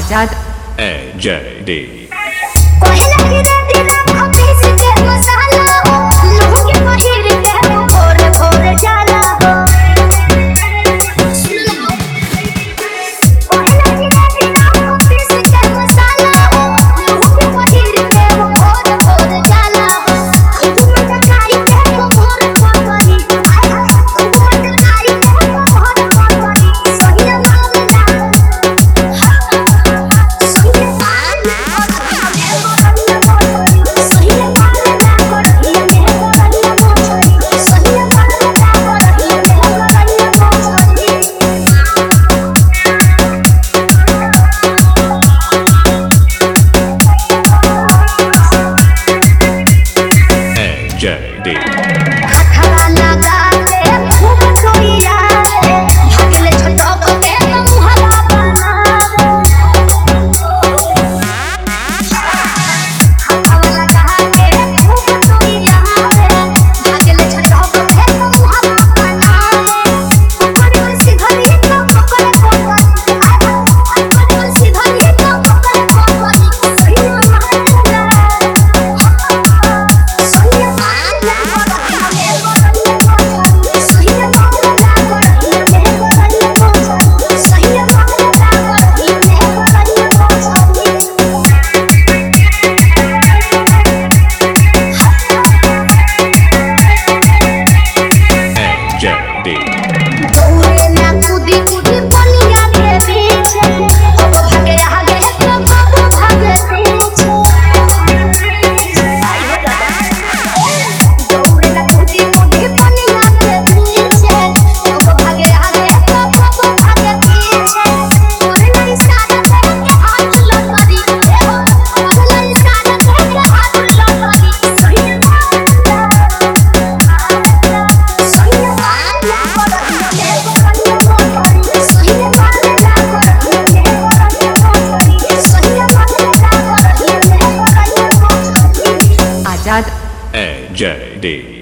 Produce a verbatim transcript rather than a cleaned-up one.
Azad A J D Kohla की रेती ना पीस के मसाला हो लोह के पहिर के भोर भोर जाला हो कोहला की रेती ना पीस के मसाला हो लोह के पहिर के भोर भोर जाला हो तुम टकारी के भोर भोरी आय हाय तुम टकारी के भोर भोरी सही मामला A J D खखरा लगा के खूब सोइया रे भागले छटक के मुहला बना खखरा लगा के खूब सोइया रे भागले छटक के मुहला बना पकड़ सीधरी तो पकड़ पकड़ आय पकड़ सीधरी तो पकड़ पकड़ सही मामला A J D दौड़े ना कूदी कूदी बलिया के पीछे अब भागे आगे तो बाबू भागे पीछे दौड़े ना कूदी कूदी बलिया के पीछे अब भागे आगे तो बाबू भागे पीछे तोरे ना इशारा करके हाथ लटरी ए हो तोरे ना इशारा करके हाथ लटरी सही मामला सही मामला आजाद A J D